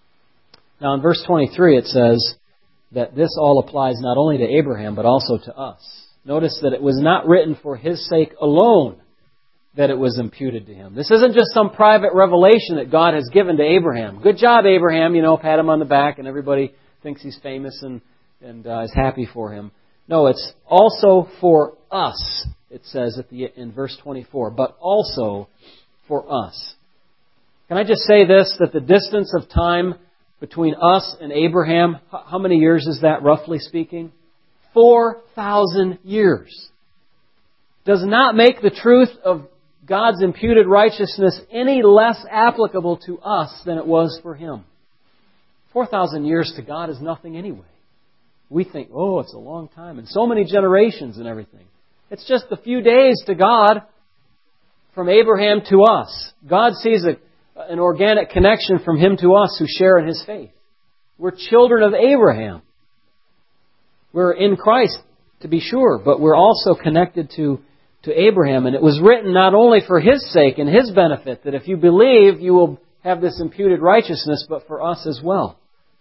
Now in verse 23 it says that this all applies not only to Abraham but also to us. Notice that it was not written for his sake alone that it was imputed to him. This isn't just some private revelation that God has given to Abraham. Good job, Abraham, pat him on the back and everybody thinks he's famous and is happy for him. No, it's also for us, it says in verse 24, but also for us. Can I just say this, that the distance of time between us and Abraham, how many years is that, roughly speaking? 4,000 years. Does not make the truth of God's imputed righteousness any less applicable to us than it was for him. 4,000 years to God is nothing anyway. We think, it's a long time, and so many generations and everything. It's just a few days to God from Abraham to us. God sees an organic connection from him to us who share in his faith. We're children of Abraham. We're in Christ, to be sure, but we're also connected to Abraham. And it was written not only for his sake and his benefit, that if you believe, you will have this imputed righteousness, but for us as well.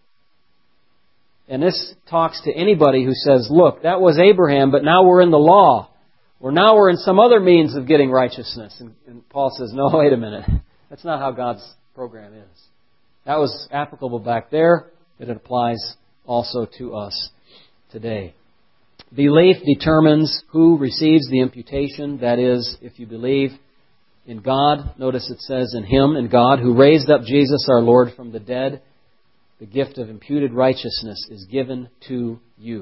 And this talks to anybody who says, look, that was Abraham, but now we're in the law. Or now we're in some other means of getting righteousness. And Paul says, no, wait a minute. That's not how God's program is. That was applicable back there, but it applies also to us today. Belief determines who receives the imputation. That is, if you believe in God, notice it says in Him, in God, who raised up Jesus our Lord from the dead, the gift of imputed righteousness is given to you.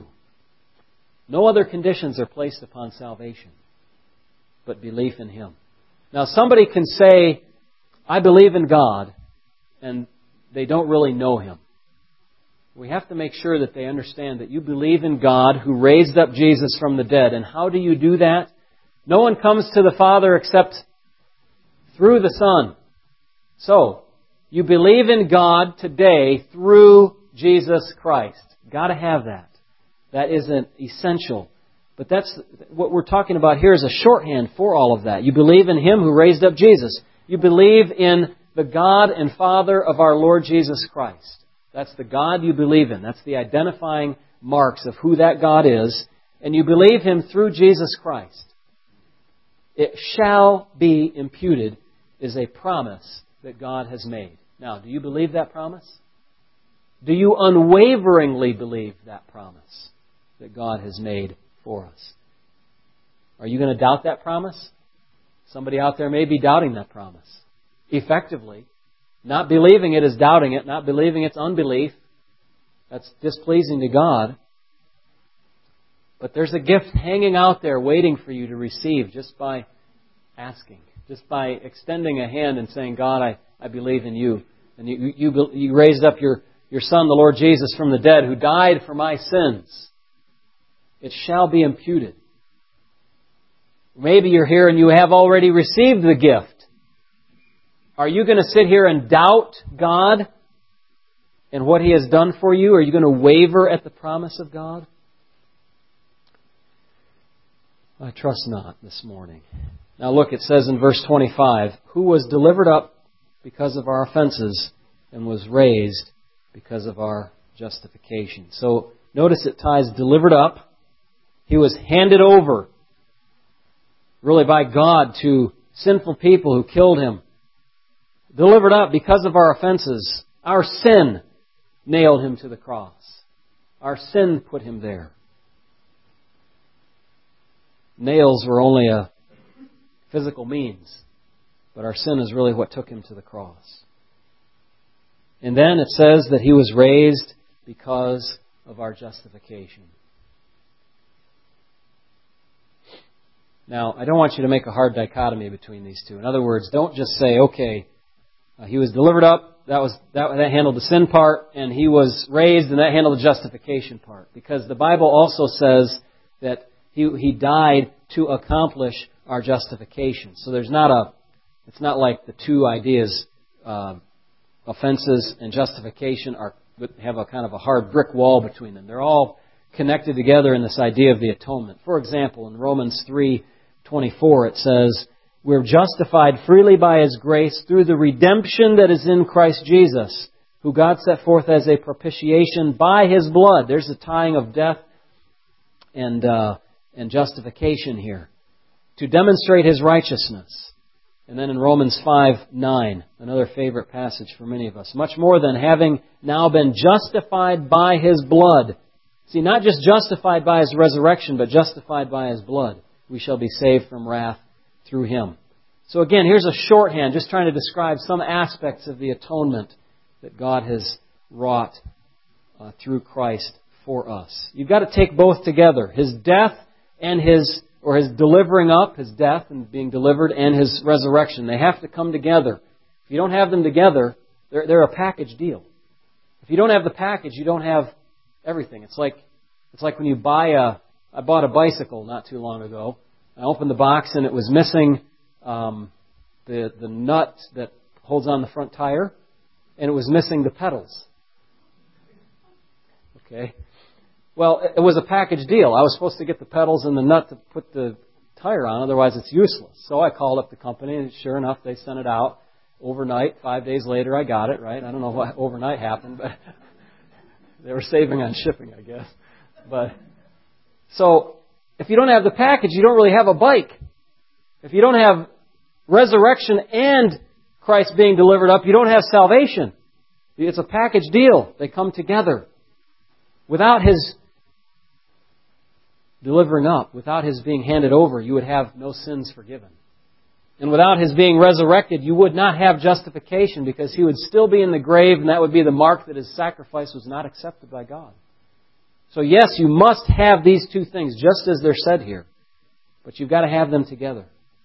No other conditions are placed upon salvation but belief in Him. Now somebody can say, I believe in God, and they don't really know Him. We have to make sure that they understand that you believe in God who raised up Jesus from the dead. And how do you do that? No one comes to the Father except through the Son. So, you believe in God today through Jesus Christ. Got to have that. That isn't essential. But that's what we're talking about here is a shorthand for all of that. You believe in Him who raised up Jesus. You believe in the God and Father of our Lord Jesus Christ. That's the God you believe in. That's the identifying marks of who that God is. And you believe Him through Jesus Christ. It shall be imputed is a promise that God has made. Now, do you believe that promise? Do you unwaveringly believe that promise that God has made for us? Are you going to doubt that promise? Somebody out there may be doubting that promise. Effectively. Not believing it is doubting it. Not believing it's unbelief. That's displeasing to God. But there's a gift hanging out there waiting for you to receive just by asking. Just by extending a hand and saying, God, I believe in you. And you raised up your Son, the Lord Jesus, from the dead, who died for my sins. It shall be imputed. Maybe you're here and you have already received the gift. Are you going to sit here and doubt God and what He has done for you? Are you going to waver at the promise of God? I trust not this morning. Now look, it says in verse 25, who was delivered up because of our offenses and was raised because of our justification. So notice it ties delivered up. He was handed over, really by God, to sinful people who killed Him. Delivered up because of our offenses. Our sin nailed Him to the cross. Our sin put Him there. Nails were only a physical means, but our sin is really what took Him to the cross. And then it says that He was raised because of our justification. Now, I don't want you to make a hard dichotomy between these two. In other words, don't just say, okay, He was delivered up, that handled the sin part, and He was raised, and that handled the justification part. Because the Bible also says that He died to accomplish our justification. So it's not like the two ideas, offenses and justification, have a kind of a hard brick wall between them. They're all connected together in this idea of the atonement. For example, in Romans 3:24 it says, we're justified freely by His grace through the redemption that is in Christ Jesus, who God set forth as a propitiation by His blood. There's the tying of death and justification here. To demonstrate His righteousness. And then in Romans 5:9, another favorite passage for many of us. Much more than having now been justified by His blood. See, not just justified by His resurrection, but justified by His blood. We shall be saved from wrath through Him. So again, here's a shorthand, just trying to describe some aspects of the atonement that God has wrought through Christ for us. You've got to take both together. His death and His delivering up, His death and being delivered, and His resurrection. They have to come together. If you don't have them together, they're a package deal. If you don't have the package, you don't have everything. It's like when you I bought a bicycle not too long ago. I opened the box and it was missing the nut that holds on the front tire, and it was missing the pedals. Okay. Well, it was a package deal. I was supposed to get the pedals and the nut to put the tire on, otherwise it's useless. So I called up the company, and sure enough, they sent it out overnight. 5 days later, I got it, right? I don't know what overnight happened, but they were saving on shipping, I guess. But so, if you don't have the package, you don't really have a bike. If you don't have resurrection and Christ being delivered up, you don't have salvation. It's a package deal. They come together. Without His delivering up, without His being handed over, you would have no sins forgiven. And without His being resurrected, you would not have justification, because He would still be in the grave, and that would be the mark that His sacrifice was not accepted by God. So yes, you must have these two things, just as they're said here. But you've got to have them together.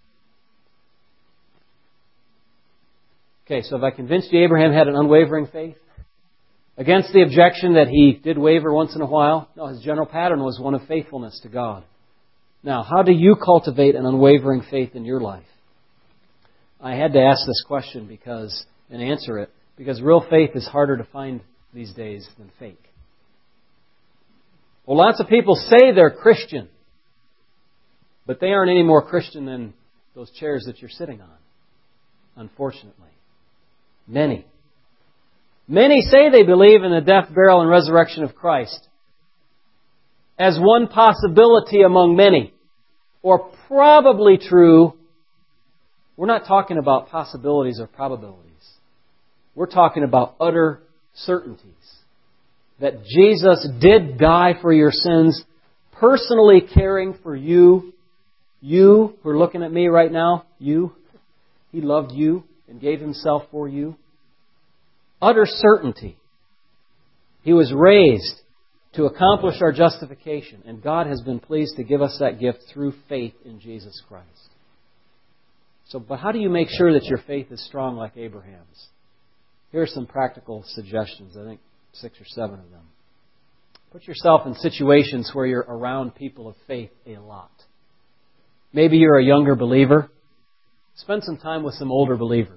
Okay, so have I convinced you Abraham had an unwavering faith? Against the objection that he did waver once in a while? No, his general pattern was one of faithfulness to God. Now, how do you cultivate an unwavering faith in your life? I had to ask this question and answer it, because real faith is harder to find these days than fake. Well, lots of people say they're Christian, but they aren't any more Christian than those chairs that you're sitting on, unfortunately. Many say they believe in the death, burial, and resurrection of Christ as one possibility among many, or probably true. We're not talking about possibilities or probabilities. We're talking about utter certainties. That Jesus did die for your sins, personally caring for you. You who are looking at me right now, you. He loved you and gave Himself for you. Utter certainty. He was raised to accomplish our justification, and God has been pleased to give us that gift through faith in Jesus Christ. But how do you make sure that your faith is strong like Abraham's? Here are some practical suggestions, I think 6 or 7 of them. Put yourself in situations where you're around people of faith a lot. Maybe you're a younger believer. Spend some time with some older believers.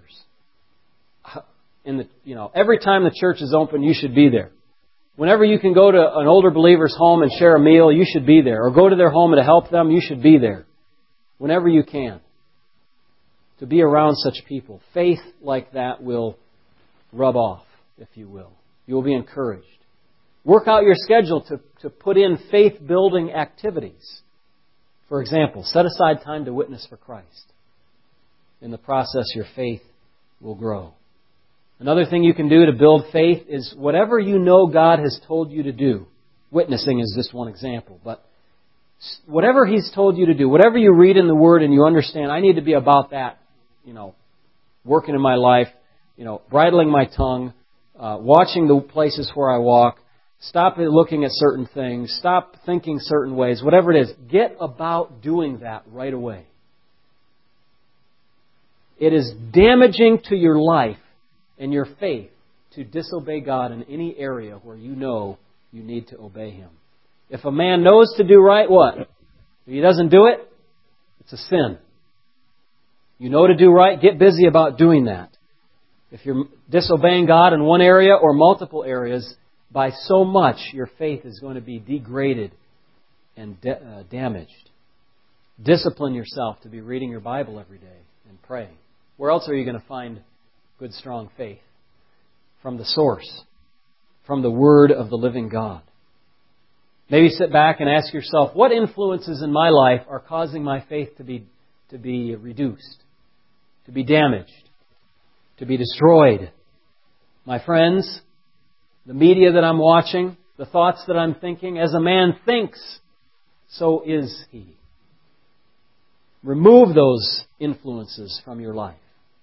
Every time the church is open, you should be there. Whenever you can go to an older believer's home and share a meal, you should be there. Or go to their home and to help them, you should be there. Whenever you can. To be around such people. Faith like that will rub off, if you will. You will be encouraged. Work out your schedule to put in faith-building activities. For example, set aside time to witness for Christ. In the process, your faith will grow. Another thing you can do to build faith is whatever you know God has told you to do. Witnessing is just one example, but whatever He's told you to do, whatever you read in the Word and you understand, I need to be about that, working in my life, bridling my tongue, watching the places where I walk, stop looking at certain things, stop thinking certain ways, whatever it is, get about doing that right away. It is damaging to your life and your faith to disobey God in any area where you know you need to obey Him. If a man knows to do right, what? If he doesn't do it, it's a sin. You know to do right, get busy about doing that. If you're disobeying God in one area or multiple areas, by so much your faith is going to be degraded and damaged. Discipline yourself to be reading your Bible every day and praying. Where else are you going to find good, strong faith? from the source, from the Word of the living God. Maybe sit back and ask yourself, what influences in my life are causing my faith to be reduced, to be damaged, to be destroyed? My friends, the media that I'm watching, the thoughts that I'm thinking. As a man thinks, so is he. Remove those influences from your life.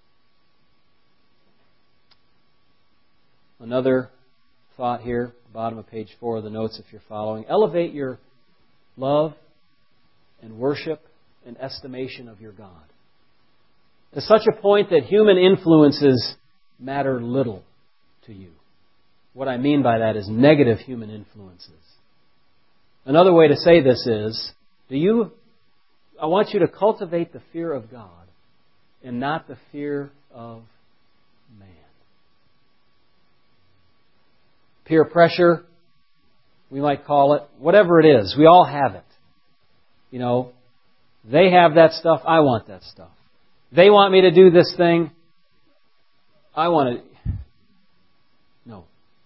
Another thought here, bottom of page 4 of the notes if you're following. Elevate your love and worship and estimation of your God to such a point that human influences matter little to you. What I mean by that is negative human influences. Another way to say this is, I want you to cultivate the fear of God and not the fear of man. Peer pressure, we might call it, whatever it is, we all have it. You know, they have that stuff, I want that stuff. They want me to do this thing, I want to... No.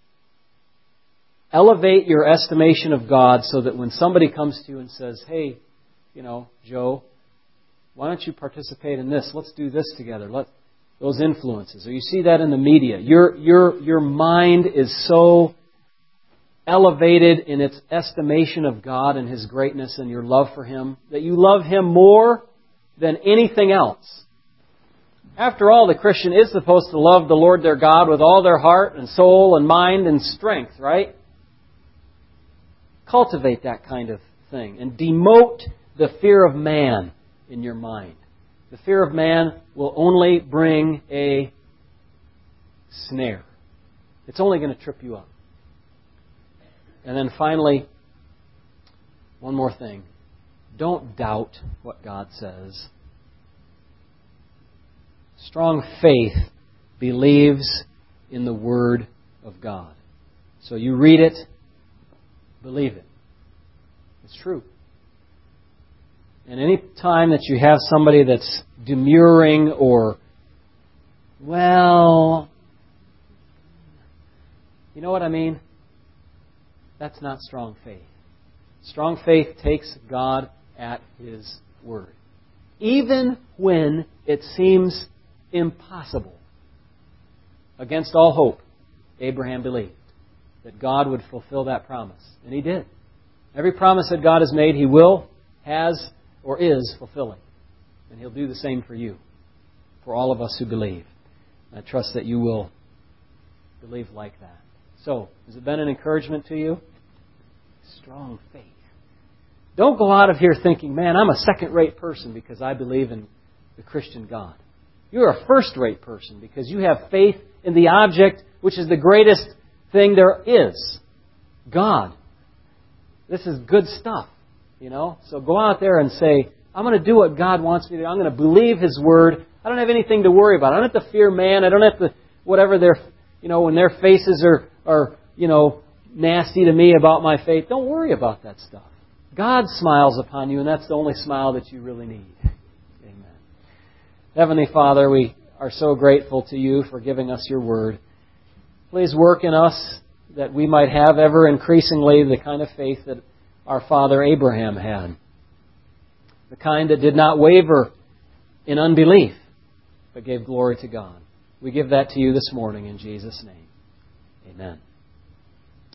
Elevate your estimation of God so that when somebody comes to you and says, hey, Joe, why don't you participate in this? Let's do this together. Those influences. Or you see that in the media. Your mind is so elevated in its estimation of God and His greatness and your love for Him that you love Him more than anything else. After all, the Christian is supposed to love the Lord their God with all their heart and soul and mind and strength, right? Cultivate that kind of thing and demote the fear of man in your mind. The fear of man will only bring a snare. It's only going to trip you up. And then finally, one more thing. Don't doubt what God says. Strong faith believes in the Word of God. So you read it, believe it. It's true. And any time that you have somebody that's demurring or, well, you know what I mean? That's not strong faith. Strong faith takes God at His word. Even when it seems impossible. Against all hope, Abraham believed that God would fulfill that promise. And He did. Every promise that God has made, He will, has, or is fulfilling. And He'll do the same for you. For all of us who believe. I trust that you will believe like that. So, has it been an encouragement to you? Strong faith. Don't go out of here thinking, man, I'm a second-rate person because I believe in the Christian God. You're a first-rate person because you have faith in the object which is the greatest thing there is. God. This is good stuff, So go out there and say, I'm going to do what God wants me to do. I'm going to believe His Word. I don't have anything to worry about. I don't have to fear man. I don't have to, whatever their, when their faces are nasty to me about my faith. Don't worry about that stuff. God smiles upon you, and that's the only smile that you really need. Amen. Heavenly Father, we are so grateful to You for giving us Your Word. Please work in us that we might have ever increasingly the kind of faith that our father Abraham had. The kind that did not waver in unbelief, but gave glory to God. We give that to You this morning in Jesus' name. Amen.